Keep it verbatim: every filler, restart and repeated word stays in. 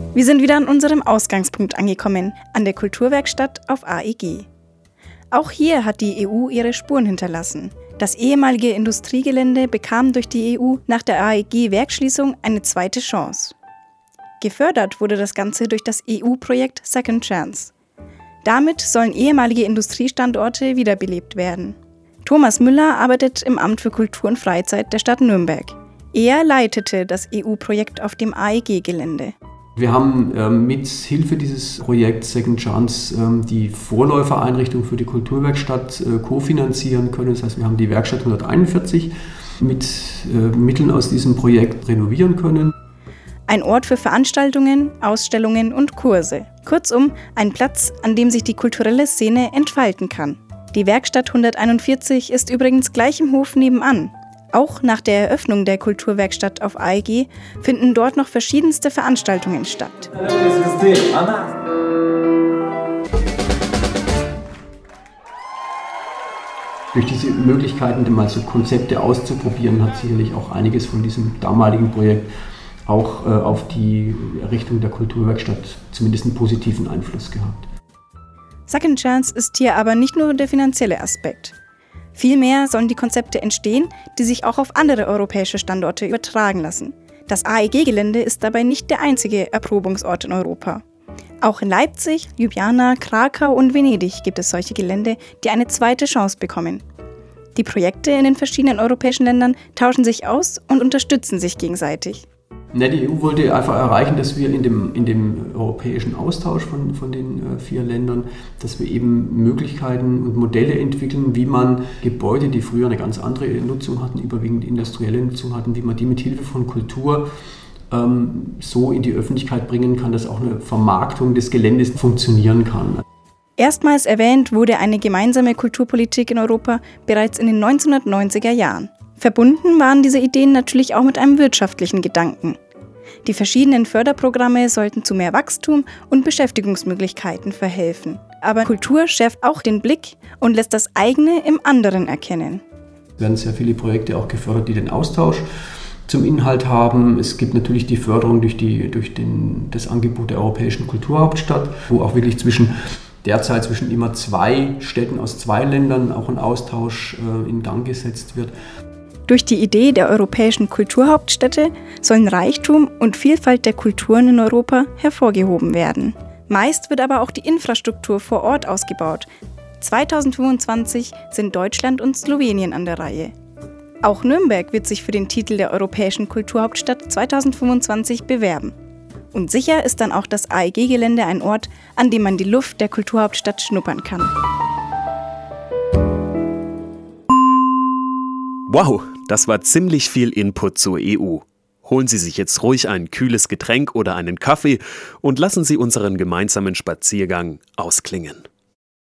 Wir sind wieder an unserem Ausgangspunkt angekommen, an der Kulturwerkstatt auf A E G. Auch hier hat die E U ihre Spuren hinterlassen. Das ehemalige Industriegelände bekam durch die E U nach der A E G-Werksschließung eine zweite Chance. Gefördert wurde das Ganze durch das E U-Projekt Second Chance. Damit sollen ehemalige Industriestandorte wiederbelebt werden. Thomas Müller arbeitet im Amt für Kultur und Freizeit der Stadt Nürnberg. Er leitete das E U-Projekt auf dem A E G-Gelände. Wir haben ähm, mit Hilfe dieses Projekts Second Chance ähm, die Vorläufereinrichtung für die Kulturwerkstatt äh, kofinanzieren können. Das heißt, wir haben die Werkstatt hunderteinundvierzig mit äh, Mitteln aus diesem Projekt renovieren können. Ein Ort für Veranstaltungen, Ausstellungen und Kurse. Kurzum, ein Platz, an dem sich die kulturelle Szene entfalten kann. Die Werkstatt hunderteinundvierzig ist übrigens gleich im Hof nebenan. Auch nach der Eröffnung der Kulturwerkstatt auf A E G finden dort noch verschiedenste Veranstaltungen statt. Durch diese Möglichkeiten, mal so Konzepte auszuprobieren, hat sicherlich auch einiges von diesem damaligen Projekt auch äh, auf die Errichtung der Kulturwerkstatt zumindest einen positiven Einfluss gehabt. Second Chance ist hier aber nicht nur der finanzielle Aspekt. Vielmehr sollen die Konzepte entstehen, die sich auch auf andere europäische Standorte übertragen lassen. Das A E G-Gelände ist dabei nicht der einzige Erprobungsort in Europa. Auch in Leipzig, Ljubljana, Krakau und Venedig gibt es solche Gelände, die eine zweite Chance bekommen. Die Projekte in den verschiedenen europäischen Ländern tauschen sich aus und unterstützen sich gegenseitig. Ne, die E U wollte einfach erreichen, dass wir in dem, in dem europäischen Austausch von, von den äh, vier Ländern, dass wir eben Möglichkeiten und Modelle entwickeln, wie man Gebäude, die früher eine ganz andere Nutzung hatten, überwiegend industrielle Nutzung hatten, wie man die mit Hilfe von Kultur ähm, so in die Öffentlichkeit bringen kann, dass auch eine Vermarktung des Geländes funktionieren kann. Erstmals erwähnt wurde eine gemeinsame Kulturpolitik in Europa bereits in den neunzehnhundertneunziger Jahren. Verbunden waren diese Ideen natürlich auch mit einem wirtschaftlichen Gedanken. Die verschiedenen Förderprogramme sollten zu mehr Wachstum und Beschäftigungsmöglichkeiten verhelfen. Aber Kultur schärft auch den Blick und lässt das eigene im anderen erkennen. Es werden sehr viele Projekte auch gefördert, die den Austausch zum Inhalt haben. Es gibt natürlich die Förderung durch, die, durch den, das Angebot der Europäischen Kulturhauptstadt, wo auch wirklich zwischen derzeit zwischen immer zwei Städten aus zwei Ländern auch ein Austausch äh, in Gang gesetzt wird. Durch die Idee der europäischen Kulturhauptstädte sollen Reichtum und Vielfalt der Kulturen in Europa hervorgehoben werden. Meist wird aber auch die Infrastruktur vor Ort ausgebaut. zweitausendfünfundzwanzig sind Deutschland und Slowenien an der Reihe. Auch Nürnberg wird sich für den Titel der europäischen Kulturhauptstadt zweitausendfünfundzwanzig bewerben. Und sicher ist dann auch das A E G-Gelände ein Ort, an dem man die Luft der Kulturhauptstadt schnuppern kann. Wow, das war ziemlich viel Input zur E U. Holen Sie sich jetzt ruhig ein kühles Getränk oder einen Kaffee und lassen Sie unseren gemeinsamen Spaziergang ausklingen.